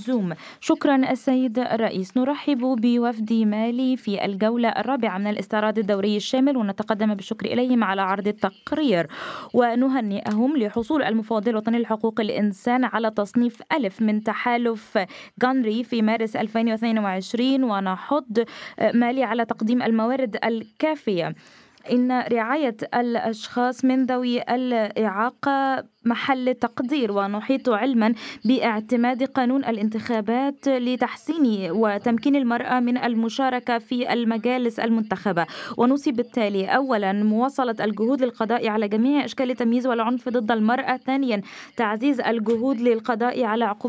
زوم. شكرا السيد الرئيس. نرحب بوفد مالي في الجولة الرابعة من الاستعراض الدوري الشامل، ونتقدم بالشكر إليهم على عرض التقرير، ونهنئهم لحصول المفوضية الوطنية لحقوق الإنسان على تصنيف ألف من تحالف غانري في مارس 2022، ونحض مالي على تقديم الموارد الكافية. إن رعاية الأشخاص من ذوي الإعاقة محل تقدير، ونحيط علما باعتماد قانون الانتخابات لتحسين وتمكين المرأة من المشاركة في المجالس المنتخبة. ونوصي بالتالي: أولا، مواصلة الجهود للقضاء على جميع أشكال التمييز والعنف ضد المرأة. ثانيا، تعزيز الجهود للقضاء على عقوبات